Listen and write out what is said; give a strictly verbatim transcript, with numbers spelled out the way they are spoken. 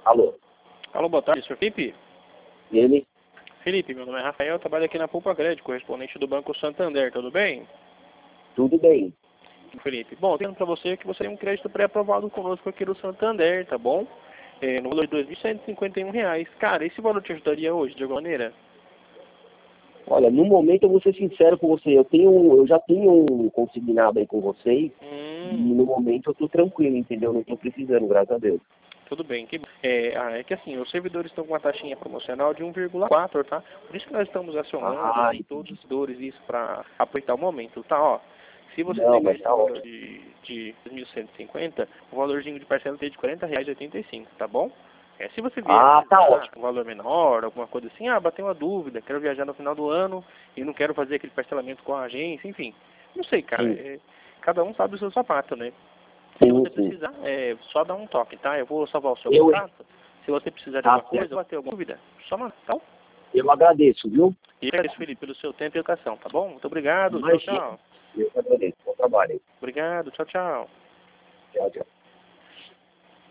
Alô? Alô, boa tarde, senhor Felipe? Ele? Felipe, meu nome é Rafael, eu trabalho aqui na Poupa Crédito, correspondente do Banco Santander, tudo bem? Tudo bem. Felipe, bom, tendo para você que você tem um crédito pré-aprovado conosco aqui do Santander, tá bom? É, no valor de dois mil cento e cinquenta e um reais. Cara, esse valor te ajudaria hoje, de alguma maneira? Olha, no momento eu vou ser sincero com você, eu tenho, eu já tenho um consignado aí com vocês, e Hum, no momento eu tô tranquilo, entendeu? Não tô precisando, graças a Deus. tudo bem. Que, é, ah, é que assim, os servidores estão com uma taxinha promocional de um vírgula quatro, tá? Por isso que nós estamos acionando Ah, assim, todos os servidores isso para aproveitar o momento, tá? Ó, se você não, pegar mas esse tá valor ótimo. de, de dois mil cento e cinquenta, o valorzinho de parcela é de quarenta reais e oitenta e cinco, tá bom? É, se você vier Ah, tá precisar ótimo. um valor menor, alguma coisa assim, ah, bateu uma dúvida, quero viajar no final do ano e não quero fazer aquele parcelamento com a agência, enfim. Não sei, cara, Sim, é, cada um sabe o seu sapato, né? Se sim, você sim. precisar, é só dar um toque, tá? Eu vou salvar o seu Eu, hein? contato. Se você precisar de Tá alguma coisa, certo. vai ter alguma dúvida, só mandar, tá bom? Eu agradeço, viu? E agradeço, Felipe, pelo seu tempo e educação, tá bom? Muito obrigado, tchau, Imagina. tchau. Eu agradeço. Bom trabalho aí. Obrigado, tchau, tchau. Tchau, tchau.